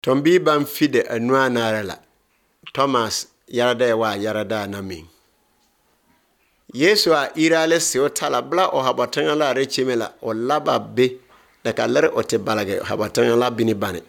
Tombi ban fide anua narela. Thomas yarada wa yarada na min. Yesu a irale se otala bla o habatanga la rechimela o laba be da kalere o te balage habatanga la bini bane.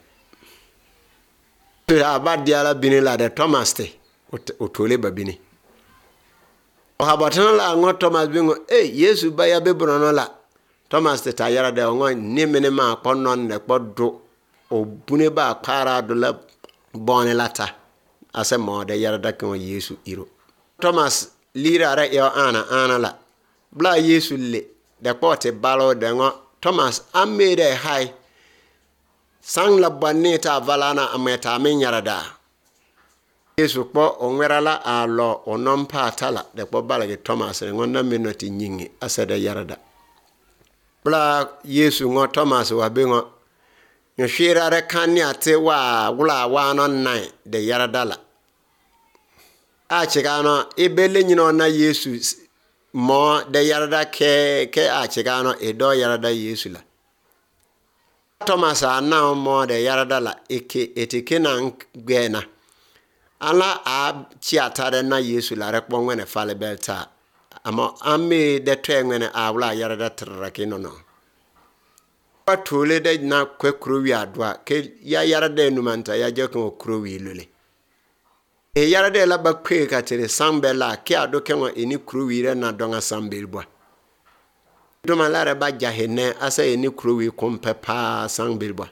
Tura abadia la bini la de Thomas te o tole ba bini. O habatanga la ngo Thomas bingo Yesu ba ya be brono la. Thomas te ta yarada ngo ni menema konon ne kpodo o bune ba para do la bone lata ase mo de yarada ko Yesu iro. Thomas lira ra yo ana la bla Yesu le de pote balo de ngo Thomas amede hai sang la bonita valana ameta min yarada Yesu po onwerala a lo onompa tala de po balage Thomas ngonna minoti nyingi ase de yarada bla Yesu ngo Thomas wa be ngo nyo shira re kanya te wa wula wa no nai de yarada la a chigano ibele nyino na Yesu mo de yarada ke a chigano edo yarada Yesu la Thomas ana mo de yarada la etike na gwena ala a chiatare na Yesu la rekpo ngene fale belta ama ame de twengene a wula yarada trake no patole de na kwekrowi adwa ke ya yarada enumanta ya jekon okrowi lole yarada la bakwe ka tere sambela ke adoke won eni krowi re na donga sambelbwa do malare ba jahene asa eni krowi kompepa sambelbwa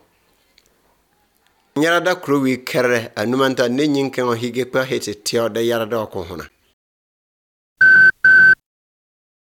yarada krowi kere enumanta ne nyinken o hige kwa hete tio de yarada ko hona